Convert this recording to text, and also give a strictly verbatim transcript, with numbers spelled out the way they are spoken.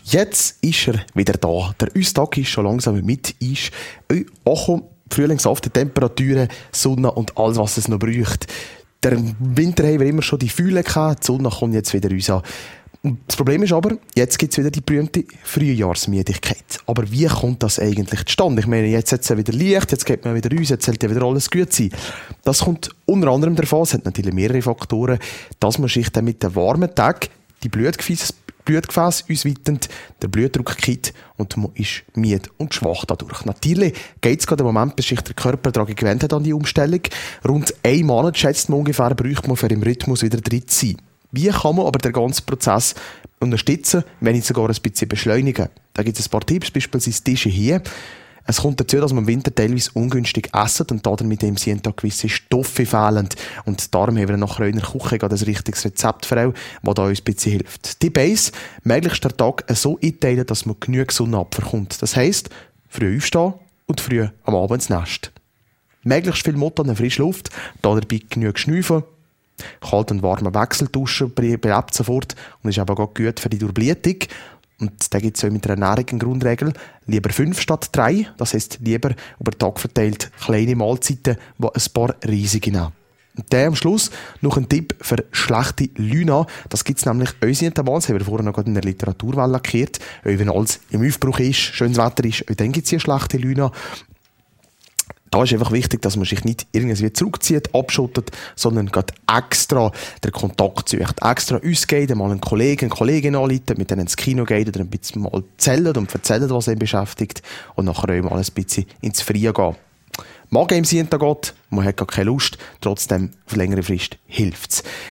Jetzt ist er wieder da. Der Ustag ist schon langsam mit Eis. Auch frühlingshafte Temperaturen, Sonne und alles, was es noch braucht. Der Winter haben wir immer schon die Fühle gehabt, die Sonne kommt jetzt wieder uns an. Das Problem ist aber, jetzt gibt es wieder die berühmte Frühjahrsmüdigkeit. Aber wie kommt das eigentlich zustande? Ich meine, jetzt hat es ja wieder Licht, jetzt geht man wieder raus, jetzt sollte ja wieder alles gut sein. Das kommt unter anderem davon, es hat natürlich mehrere Faktoren, dass man sich dann mit den warmen Tagen die Blutgefäße, Blutgefäße ausweitend, der Blutdruck kippt und man ist müde und schwach dadurch. Natürlich geht es gerade im Moment, bis sich der Körper daran gewöhnt hat an die Umstellung. Rund einen Monat, schätzt man ungefähr, braucht man, für im Rhythmus wieder drin zu sein. Wie kann man aber den ganzen Prozess unterstützen, wenn nicht sogar ein bisschen beschleunigen? Da gibt es ein paar Tipps, beispielsweise Tische hier. Es kommt dazu, dass man im Winter teilweise ungünstig essen und damit dem sind da gewisse Stoffe fehlen. Und darum haben wir nachher in der Küche gerade ein richtiges Rezept für euch, das da uns ein bisschen hilft. Tipp eins, möglichst den Tag so einteilen, dass man genug Sonne abbekommt. Das heisst, früh aufstehen und früh am Abend ins Nest. Möglichst viel Mutter an frische Luft, da dabei genug schnüffeln. Kalt und warmen Wechsel duschen belebt sofort und ist aber auch gut für die Durchblutung. Und da gibt es auch mit der Ernährung eine Grundregel. Lieber fünf statt drei. Das heisst, lieber über den Tag verteilt kleine Mahlzeiten, die ein paar riesige nehmen. Und dann am Schluss noch ein Tipp für schlechte Lüna. Das gibt es nämlich uns nicht einmal. Das haben wir vorher noch in der Literaturwelle gehört. Wenn alles im Aufbruch ist, schönes Wetter ist, dann gibt es hier schlechte Lüna. Da ist einfach wichtig, dass man sich nicht irgendwie zurückzieht, abschottet, sondern gerade extra den Kontakt sucht. Extra uns geht, mal einen Kollegen, eine Kollegin anrufen, mit denen ins Kino geht oder ein bisschen mal zählen und erzählen, was ihn beschäftigt und nachher auch mal ein bisschen ins Freie gehen. Magen im Sinne geht, man hat gar keine Lust, trotzdem auf längere Frist hilft's.